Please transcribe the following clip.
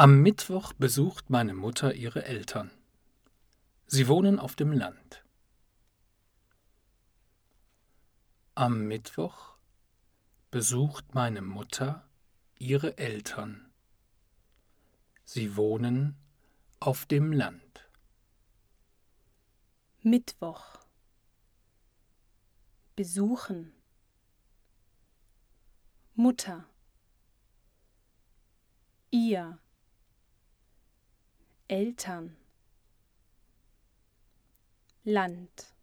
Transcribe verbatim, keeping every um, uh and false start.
Am Mittwoch besucht meine Mutter ihre Eltern. Sie wohnen auf dem Land. Am Mittwoch besucht meine Mutter ihre Eltern. Sie wohnen auf dem Land. Mittwoch. Besuchen. Mutter. Ihr. Eltern. Land.